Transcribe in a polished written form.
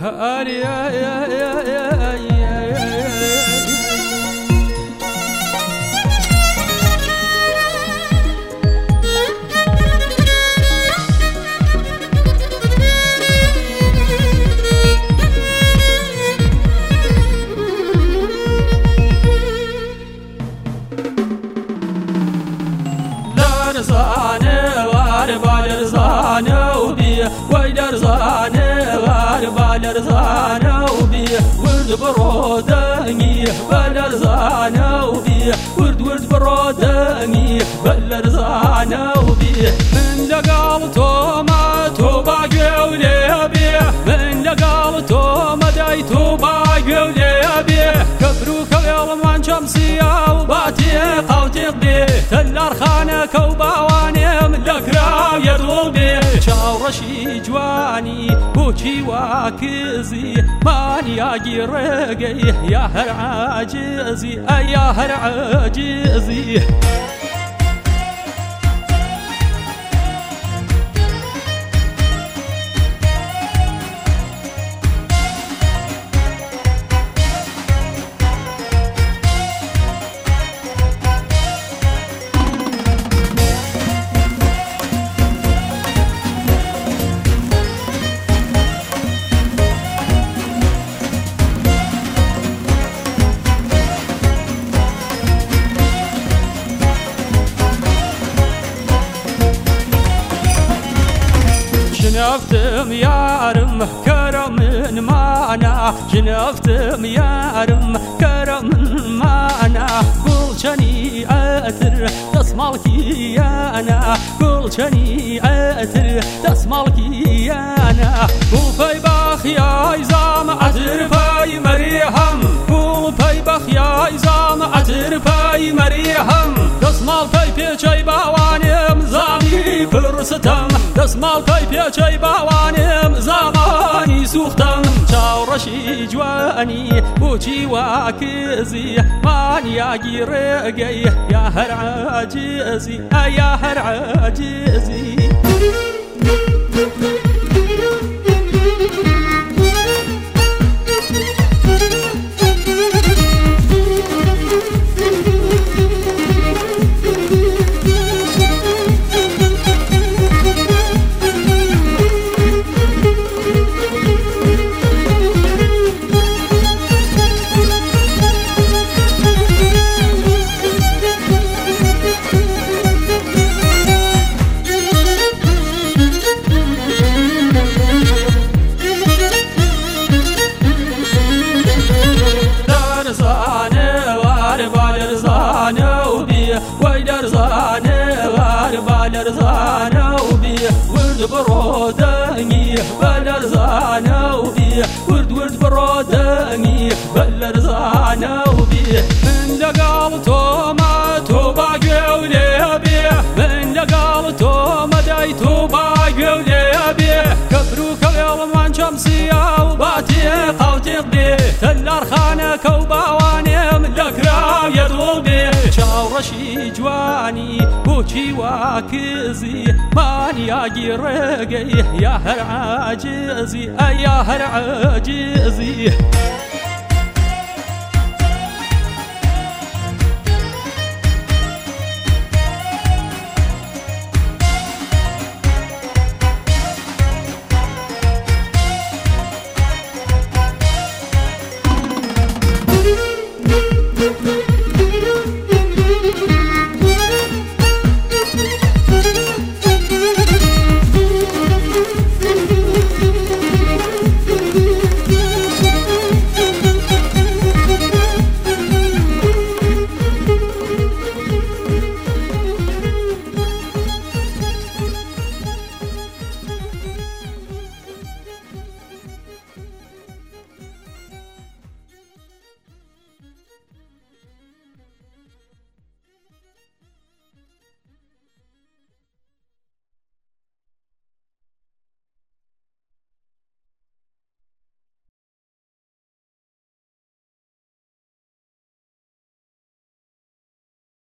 ورد بروداني بلرزانا وبيه ورد بروداني بلرزانا وبيه من لقالتو ما توباقي وليه بيه من لقالتو ما دايتو باقي وليه بيه كبروك ويوم شمسية وباتي قوتيق بيه تلار خانك وباواني من لكرا يدول بيه شاورشي جواني بوشي واكزي ماني ياجي رقي يا هر عاجزي يا هر عاجزي جنفتم يارم كرم معنا جنفتم يارم كرم معنا قول شني أثر تسمع الكيانا قول شني أثر تسمع الكيانا قول في بخ يا إزام أثر في مريهم قول في بخ يا إزام أثر في مريهم تسمع في بيشي باوانم زامي فرستم تسمع في بيشي باوانم زماني سوختم شاورشي جواني بوشي واكزي ماني ياجي رقي يا هر عاجزي يا هر عاجزي بلرزانا وبيه ورد بروداني بلرزانا وبيه ورد بروداني بلرزانا وبيه من لقالتو ما توباقي وليه بيه من لقالتو ما دايتو باقي وليه بيه كبروك ويوم شمسية وباتي قوتيق بيه تلار خانك وباواني من لكرا يدول بيه شاورشي جواني بوشي واكزي ماني ياجي رقي يا هر عاجزي يا هر عاجزي